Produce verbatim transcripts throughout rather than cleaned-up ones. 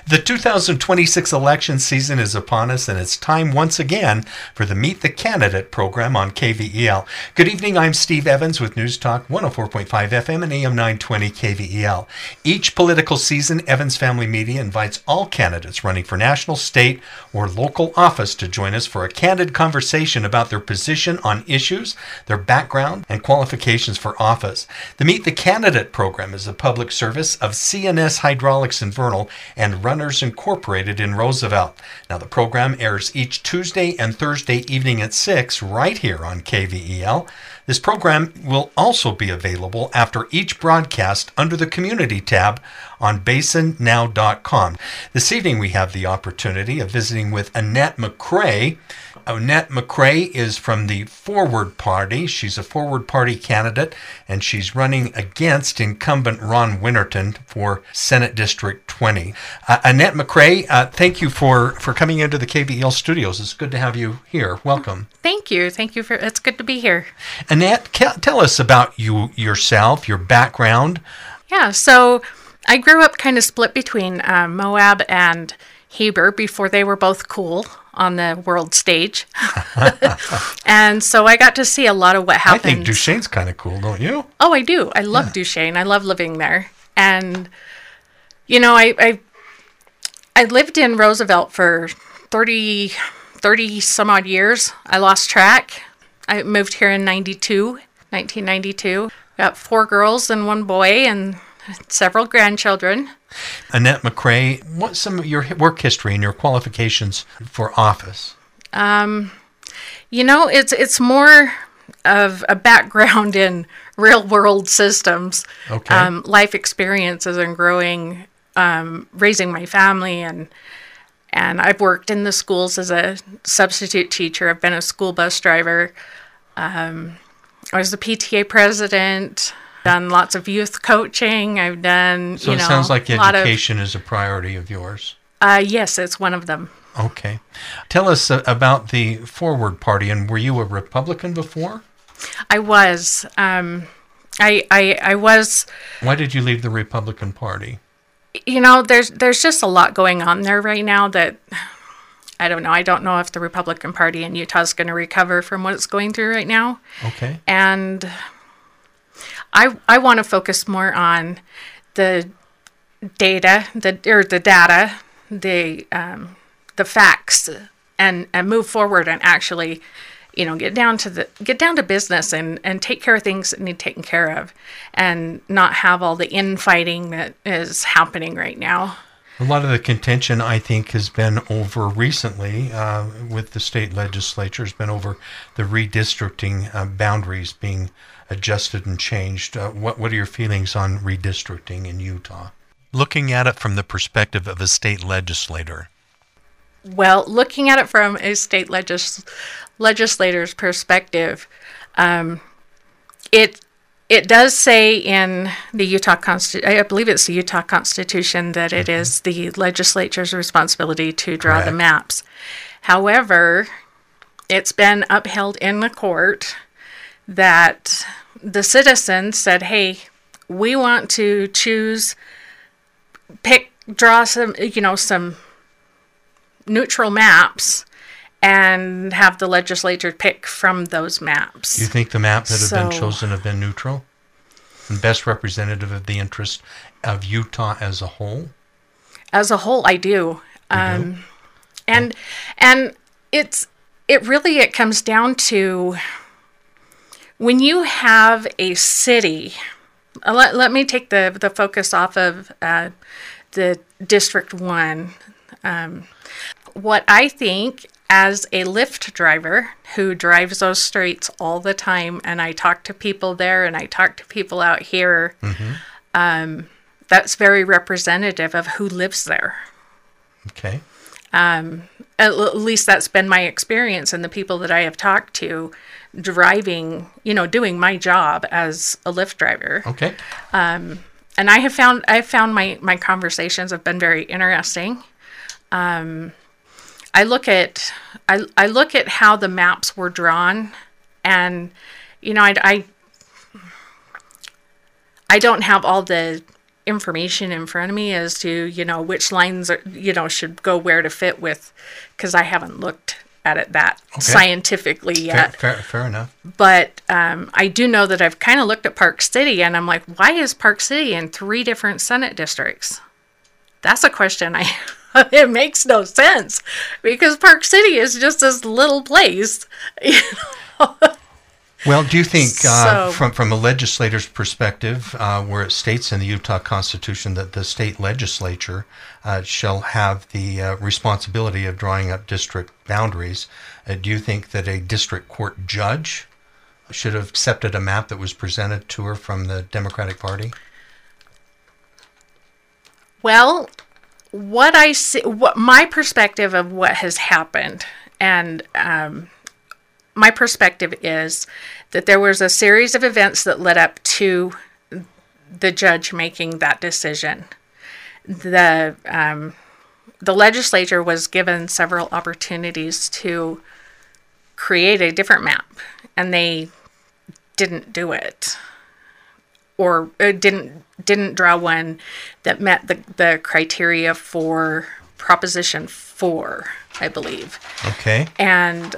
The two thousand twenty-six election season is upon us, and it's time once again for the Meet the Candidate program on K V E L. Good evening, I'm Steve Evans with News Talk one oh four point five F M and A M nine twenty K V E L. Each political season, Evans Family Media invites all candidates running for national, state, or local office to join us for a candid conversation about their position on issues, their background, and qualifications for office. The Meet the Candidate program is a public service of C N S Hydraulics in Vernal and Runners Incorporated in Roosevelt. Now, the program airs each Tuesday and Thursday evening at six right here on K V E L. This program will also be available after each broadcast under the Community tab on basin now dot com. This evening we have the opportunity of visiting with Annette McCray. Annette McCray is from the Forward Party. She's a Forward Party candidate, and she's running against incumbent Ron Winterton for Senate District twenty. Uh, Annette McCray, uh, thank you for, for coming into the K V E L studios. It's good to have you here. Welcome. Thank you. Thank you for. It's good to be here. Annette, tell us about you yourself, your background. Yeah, so I grew up kind of split between uh, Moab and Heber before they were both cool on the world stage. And so I got to see a lot of what happened. I think Duchesne's kind of cool, don't you? Oh, I do. I love yeah. Duchesne. I love living there. And, you know, I, I I lived in Roosevelt for thirty, thirty some odd years. I lost track. I moved here in ninety-two, nineteen ninety-two. Got four girls and one boy and several grandchildren. Annette McCray, what's some of your work history and your qualifications for office? Um, you know, it's it's more of a background in real world systems, okay. um, life experiences, and growing, um, raising my family, and and I've worked in the schools as a substitute teacher. I've been a school bus driver. Um, I was the P T A president. Done lots of youth coaching. I've done, so you know, it sounds like a lot education of, is a priority of yours. Uh, yes, it's one of them. Okay. Tell us uh, about the Forward Party, and were you a Republican before? I was. Um, I, I, I was. Why did you leave the Republican Party? You know, there's there's just a lot going on there right now that, I don't know. I don't know if the Republican Party in Utah is going to recover from what it's going through right now. Okay. And I I want to focus more on the data, the or the data, the um, the facts, and and move forward and actually, you know, get down to the get down to business and, and take care of things that need taken care of, and not have all the infighting that is happening right now. A lot of the contention, I think, has been over recently uh, with the state legislature, has been over the redistricting uh, boundaries being adjusted and changed. Uh, what what are your feelings on redistricting in Utah? Looking at it from the perspective of a state legislator. Well, looking at it from a state legis- legislator's perspective, um, it it does say in the Utah Constitution, I believe it's the Utah Constitution, that it mm-hmm. is the legislature's responsibility to draw Correct. The maps. However, it's been upheld in the court that the citizens said, hey, we want to choose, pick, draw some, you know, some neutral maps and have the legislature pick from those maps. Do you think the map that have so, been chosen have been neutral and best representative of the interest of Utah as a whole? As a whole, I do. Um, do? And and it's it really it comes down to when you have a city. Uh, let let me take the the focus off of uh, the District One. Um, what I think, as a Lyft driver who drives those streets all the time, and I talk to people there and I talk to people out here, mm-hmm. um, that's very representative of who lives there. Okay. Um, at, at least that's been my experience, and the people that I have talked to driving, you know, doing my job as a Lyft driver. Okay. Um, and I have found, I found my, my conversations have been very interesting. Um, I look at I, I look at how the maps were drawn, and you know I, I I don't have all the information in front of me as to, you know, which lines are, you know, should go where to fit with, because I haven't looked at it that okay. scientifically yet. Fair, fair, fair enough. But um, I do know that I've kind of looked at Park City, and I'm like, why is Park City in three different Senate districts? That's a question I it makes no sense, because Park City is just this little place, you know. Well, do you think, uh, So- from from a legislator's perspective, uh, where it states in the Utah Constitution that the state legislature uh, shall have the uh, responsibility of drawing up district boundaries, uh, do you think that a district court judge should have accepted a map that was presented to her from the Democratic Party? Well, what I see, what my perspective of what has happened, and um, my perspective is that there was a series of events that led up to the judge making that decision. The um, the legislature was given several opportunities to create a different map, and they didn't do it, or uh, didn't didn't draw one that met the the criteria for Proposition Four, I believe. Okay. And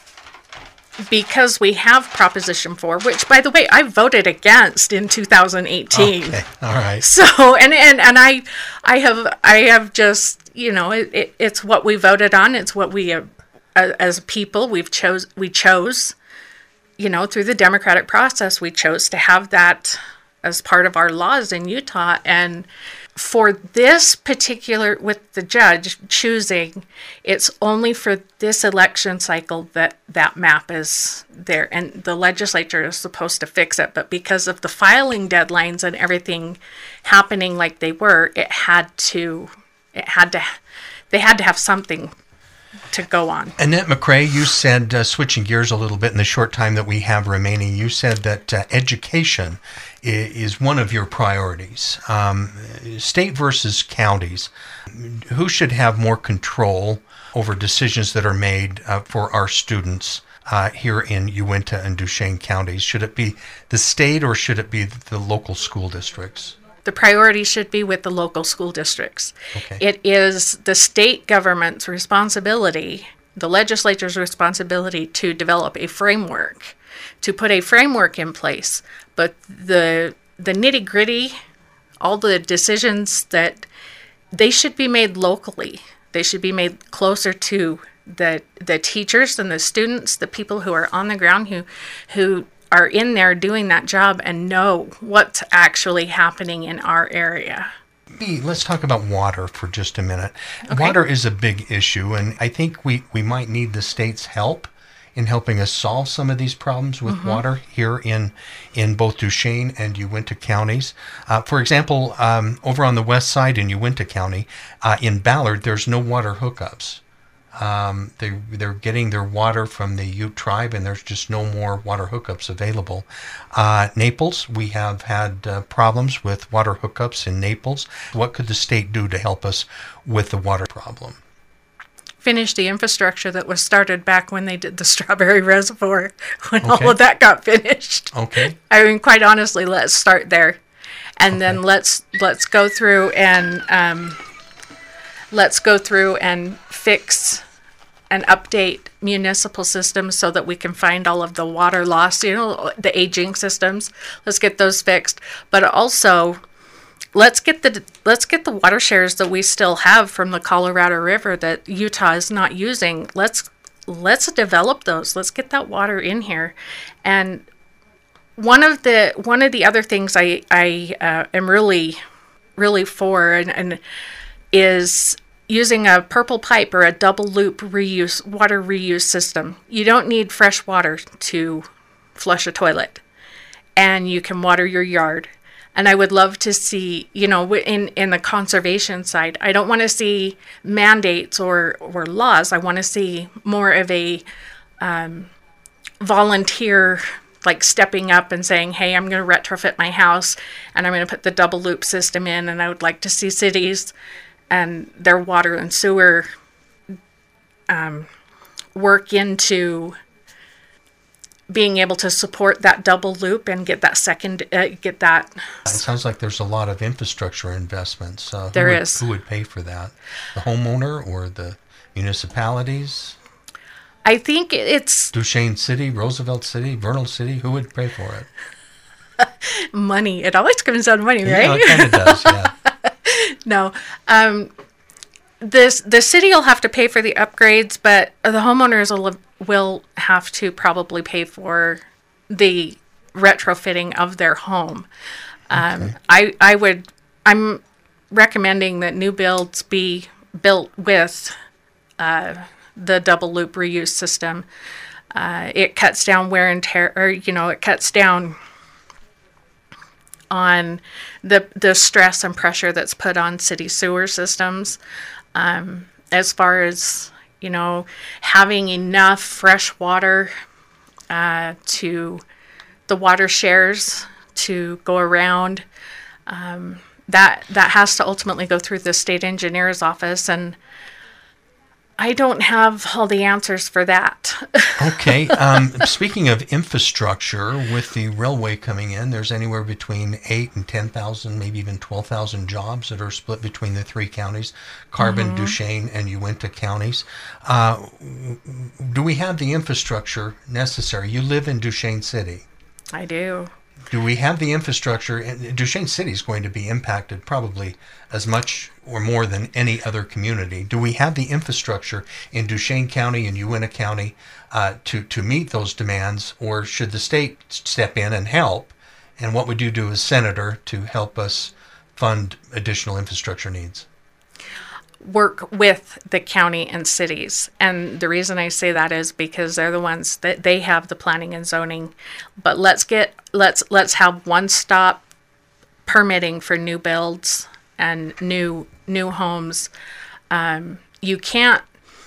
because we have Proposition Four, which, by the way, I voted against in two thousand eighteen. Okay. All right. So, and, and, and I, I have, I have just, you know, it, it, it's what we voted on. It's what we, uh, as a people, we've chose, we chose, you know, through the democratic process, we chose to have that as part of our laws in Utah. And for this particular, with the judge choosing, it's only for this election cycle that that map is there, and the legislature is supposed to fix it. But because of the filing deadlines and everything happening like they were, it had to, it had to, they had to have something to go on. Annette McCrae, you said, uh, switching gears a little bit in the short time that we have remaining, you said that uh, education i- is one of your priorities. Um, state versus counties, who should have more control over decisions that are made uh, for our students uh, here in Uinta and Duchesne counties? Should it be the state, or should it be the local school districts? The priority should be with the local school districts. Okay. It is the state government's responsibility, the legislature's responsibility, to develop a framework, to put a framework in place. But the the nitty gritty, all the decisions, that they should be made locally. They should be made closer to the the teachers and the students, the people who are on the ground, who who are in there doing that job and know what's actually happening in our area. Let's talk about water for just a minute. Okay. Water is a big issue, and I think we, we might need the state's help in helping us solve some of these problems with mm-hmm. water here in in both Duchesne and Uinta counties. Uh, for example, um, over on the west side in Uinta County, uh, in Ballard, there's no water hookups. Um, they, they're getting their water from the Ute tribe, and there's just no more water hookups available. Uh, Naples, we have had uh, problems with water hookups in Naples. What could the state do to help us with the water problem? Finish the infrastructure that was started back when they did the Strawberry Reservoir, when Okay. all of that got finished. Okay. I mean, quite honestly, let's start there. And Okay. then let's let's go through and um, let's go through and fix and update municipal systems so that we can find all of the water loss, you know, the aging systems. Let's get those fixed. But also, let's get the let's get the water shares that we still have from the Colorado River that Utah is not using. Let's let's develop those. Let's get that water in here. And one of the one of the other things I I uh, am really really for and, and is using a purple pipe or a double loop reuse water reuse system. You don't need fresh water to flush a toilet, and you can water your yard. And I would love to see, you know, in, in the conservation side, I don't want to see mandates or, or laws. I want to see more of a um, volunteer, like stepping up and saying, hey, I'm going to retrofit my house and I'm going to put the double loop system in. And I would like to see cities and their water and sewer um, work into being able to support that double loop and get that second, uh, get that. It sounds like there's a lot of infrastructure investments. Uh, who There would, is. Who would pay for that? The homeowner or the municipalities? I think it's Duchesne City, Roosevelt City, Vernal City? Who would pay for it? money. It always comes down to money, Yeah, right? it kind of does, yeah. No. Um, this the city will have to pay for the upgrades, but the homeowners will will have to probably pay for the retrofitting of their home. Um, Okay. I I would I'm recommending that new builds be built with uh, the double loop reuse system. Uh, it cuts down wear and tear, or you know, it cuts down on the the stress and pressure that's put on city sewer systems, um, as far as, you know, having enough fresh water uh, to the water shares to go around. Um, that that has to ultimately go through the state engineer's office, and I don't have all the answers for that. Okay. Um, speaking of infrastructure, with the railway coming in, there's anywhere between eight and ten thousand, maybe even twelve thousand jobs that are split between the three counties, Carbon, mm-hmm. Duchesne, and Uinta counties. Uh, do we have the infrastructure necessary? You live in Duchesne City. I do. Do we have the infrastructure? And Duchesne City is going to be impacted probably as much or more than any other community. Do we have the infrastructure in Duchesne County and Uinta County uh, to, to meet those demands, or should the state step in and help? And what would you do as senator to help us fund additional infrastructure needs? Work with the county and cities. And the reason I say that is because they're the ones that they have the planning and zoning. But let's get let's let's have one-stop permitting for new builds and new new homes. Um, you can't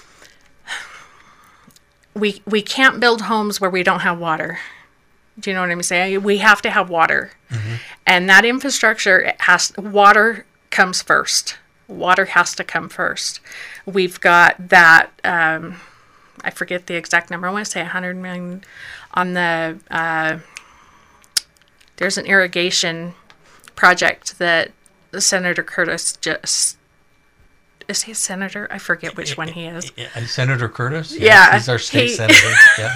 we we can't build homes where we don't have water. Do you know what I'm saying? We have to have water. Mm-hmm. And that infrastructure, it has water comes first. Water has to come first. We've got that, um, I forget the exact number, I want to say one hundred million on the, uh, there's an irrigation project that Senator Curtis just, is he a senator? I forget which one he is. Senator Curtis? Yeah. yeah he's our state he, senator. Yeah.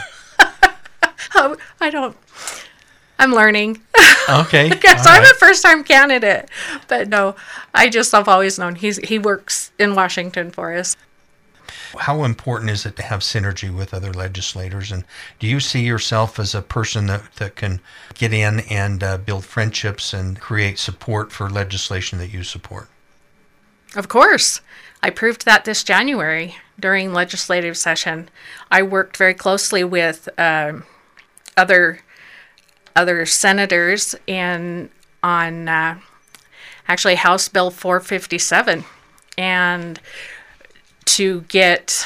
oh, I don't, I'm learning. Okay. Because I'm right. a first-time candidate. But no, I just have always known he's he works in Washington for us. How important is it to have synergy with other legislators? And do you see yourself as a person that, that can get in and uh, build friendships and create support for legislation that you support? Of course. I proved that this January during legislative session. I worked very closely with um, other other senators in on uh, actually House Bill four fifty-seven, and to get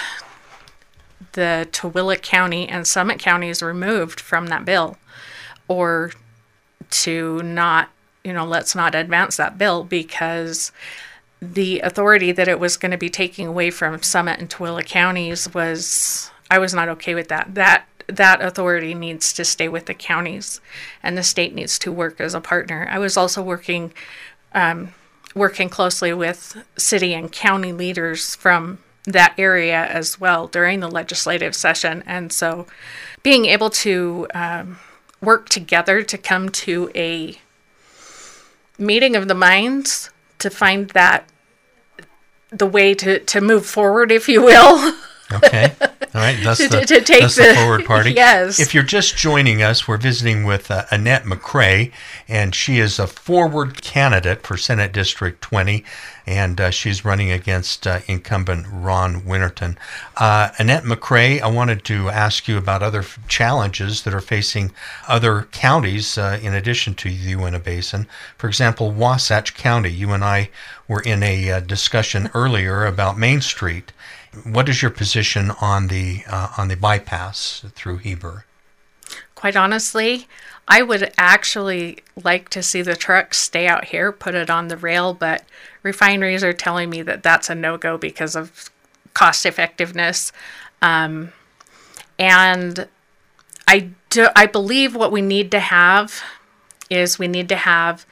the Tooele County and Summit counties removed from that bill, or to not, you know, let's not advance that bill because the authority that it was going to be taking away from Summit and Tooele counties was, I was not okay with that. That that authority needs to stay with the counties, and the state needs to work as a partner. I was also working um, working closely with city and county leaders from that area as well during the legislative session. And so being able to um, work together to come to a meeting of the minds to find that the way to, to move forward, if you will. Okay. All right. That's, to, the, to take that's the, the forward party. Yes. If you're just joining us, we're visiting with uh, Annette McCray, and she is a forward candidate for Senate District twenty, and uh, she's running against uh, incumbent Ron Winterton. Uh, Annette McCray, I wanted to ask you about other f- challenges that are facing other counties uh, in addition to the Uinta Basin. For example, Wasatch County. You and I were in a uh, discussion earlier about Main Street. What is your position on the uh, on the bypass through Heber? Quite honestly, I would actually like to see the trucks stay out here, put it on the rail, but refineries are telling me that that's a no-go because of cost effectiveness. Um, and I do, I believe what we need to have is we need to have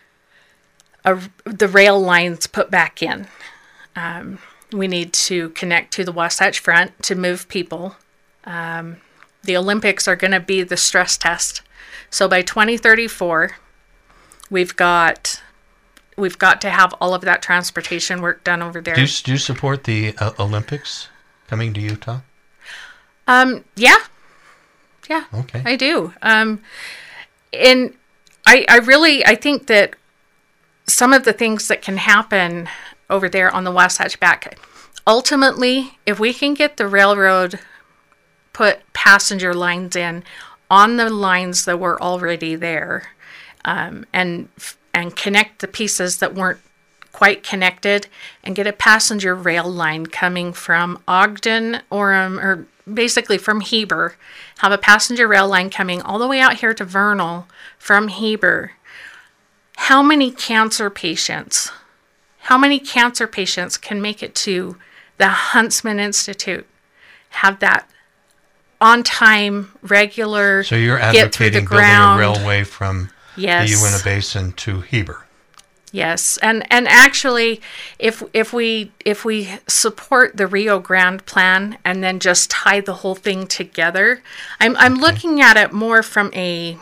a, the rail lines put back in. Um, we need to connect to the Wasatch Front to move people. Um, the Olympics are going to be the stress test. So by twenty thirty-four, we've got we've got to have all of that transportation work done over there. Do you, do you support the uh, Olympics coming to Utah? Um, yeah, yeah, okay, I do. Um, and I, I really, I think that some of the things that can happen over there on the Wasatch Back, ultimately, if we can get the railroad put passenger lines in on the lines that were already there, um, and and connect the pieces that weren't quite connected, and get a passenger rail line coming from Ogden, Orem, or basically from Heber, have a passenger rail line coming all the way out here to Vernal from Heber. How many cancer patients, how many cancer patients can make it to the Huntsman Institute, have that on time, regular, so you're get through the advocating building ground. a railway from Yes. the Uinta Basin to Heber. Yes, and and actually, if if we if we support the Rio Grande plan and then just tie the whole thing together, I'm I'm Okay. looking at it more from a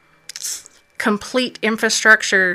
complete infrastructure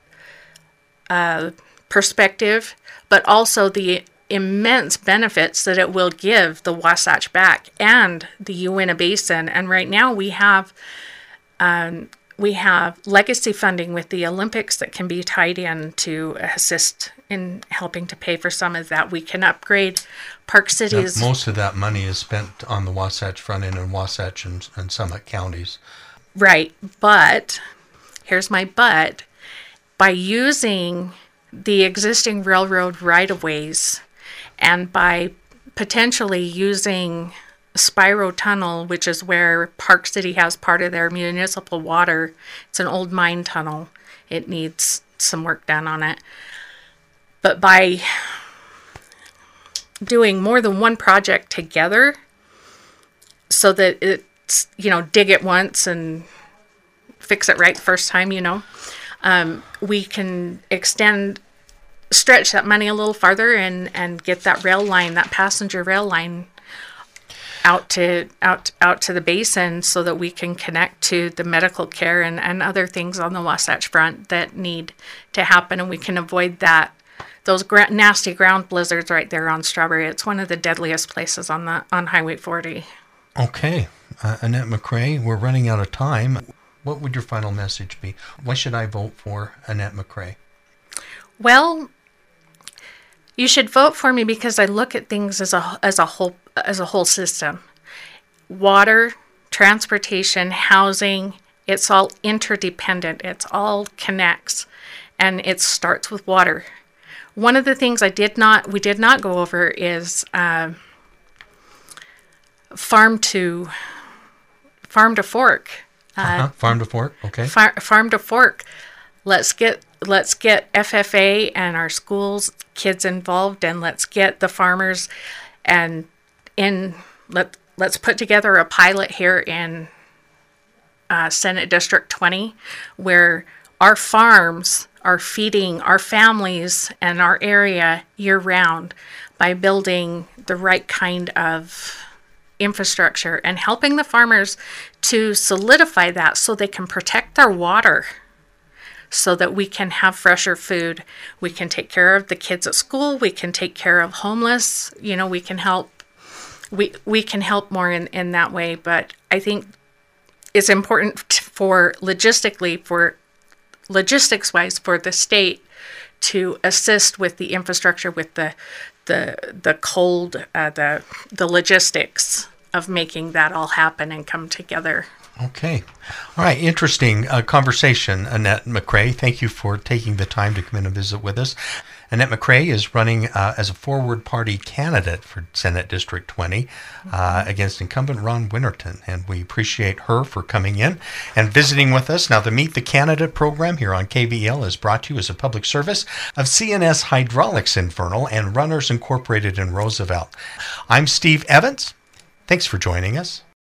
uh, perspective, but also the immense benefits that it will give the Wasatch Back and the Uinta Basin. And right now we have. Um, We have legacy funding with the Olympics that can be tied in to assist in helping to pay for some of that. We can upgrade Park Now, Cities. most of that money is spent on the Wasatch Front End and Wasatch and, and Summit counties. Right. But here's my but. By using the existing railroad right-of-ways and by potentially using Spiro Tunnel, which is where Park City has part of their municipal water. It's an old mine tunnel. It needs some work done on it. But by doing more than one project together, so that it's, you know, dig it once and fix it right the first time, you know, um, we can extend, stretch that money a little farther and, and get that rail line, that passenger rail line out to out out to the basin so that we can connect to the medical care and, and other things on the Wasatch Front that need to happen, and we can avoid that those gra- nasty ground blizzards right there on Strawberry. It's one of the deadliest places on the on Highway forty. Okay, uh, Annette McCrae, we're running out of time. What would your final message be? Why should I vote for Annette McCrae? Well, you should vote for me because I look at things as a as a whole as a whole system. Water, transportation, housing, it's all interdependent. It's all connects, and it starts with water. One of the things I did not we did not go over is uh, farm to farm to fork. Uh, Uh-huh. Farm to fork, okay. Far, farm to fork. Let's get let's get F F A and our schools kids involved, and let's get the farmers and in let let's put together a pilot here in uh, Senate District twenty, where our farms are feeding our families and our area year round by building the right kind of infrastructure and helping the farmers to solidify that so they can protect their water, so that we can have fresher food. We can take care of the kids at school. We can take care of homeless. You know, we can help. We we can help more in, in that way. But I think it's important for logistically, for logistics wise, for the state to assist with the infrastructure, with the the the cold, uh, the the logistics of making that all happen and come together. Okay. All right. Interesting uh, conversation, Annette McCrae. Thank you for taking the time to come in and visit with us. Annette McCrae is running uh, as a Forward Party candidate for Senate District twenty uh, against incumbent Ron Winterton, and we appreciate her for coming in and visiting with us. Now, the Meet the Candidate program here on K V E L is brought to you as a public service of C N S Hydraulics in Vernal and Runners Incorporated in Roosevelt. I'm Steve Evans. Thanks for joining us.